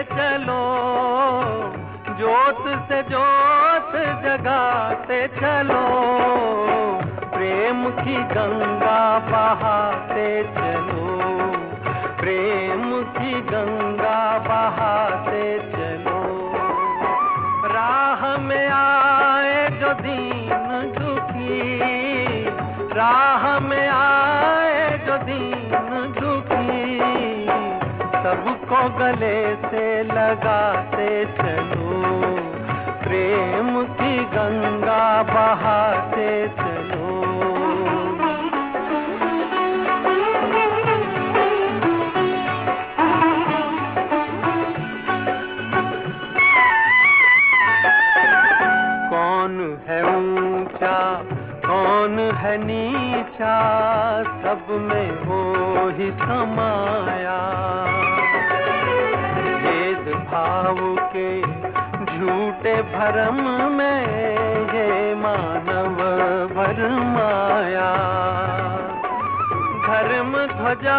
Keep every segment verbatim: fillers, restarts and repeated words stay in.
चलो, ज्योत से ज्योत जगाते चलो, प्रेम की गंगा बहाते चलो, प्रेम की गंगा बहाते चलो। राह में आए जो दीन दुखी, राह में आए जो दीन दुखी, सबको गले से लगाते चलो, प्रेम की गंगा बहाते चलो। कौन है ऊंचा कौन है नीचा, सब में हो ही समाया, भेद भाव के झूठे भरम में ये मानव भरमाया। धर्म ध्वजा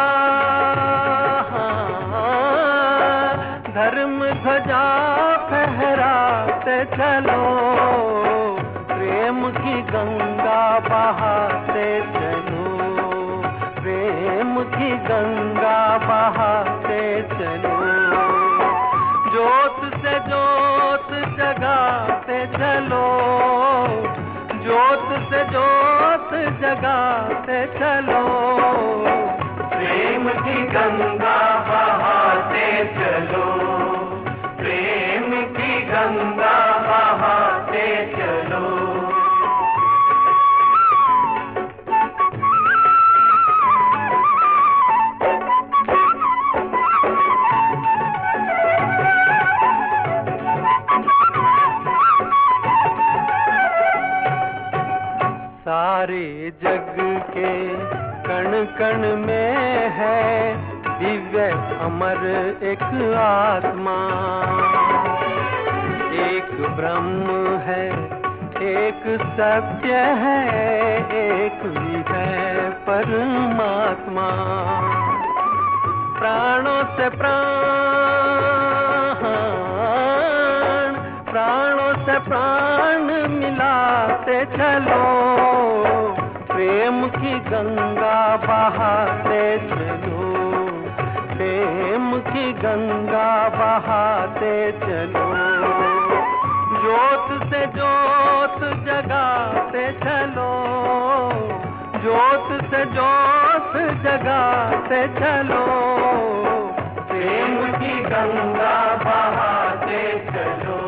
धर्म ध्वजा फहराते चलो, प्रेम की गंगा बहाते चलो, प्रेम की गंगा बहाते चलो। ज्योत से ज्योत जगाते चलो, ज्योत से ज्योत जगाते चलो, प्रेम की गंगा बहाते चलो, प्रेम की गंगा बहाते चलो। सारे जग के कण कण में है दिव्य अमर एक आत्मा, एक ब्रह्म है एक सत्य है, एक ही है परमात्मा। प्राणों से प्राण, प्राणों से प्राण मिलाते चलो, प्रेम की गंगा बहाते चलो, प्रेम की गंगा बहाते चलो। ज्योत से ज्योत जगाते चलो, ज्योत से ज्योत जगाते चलो, प्रेम की गंगा बहाते चलो।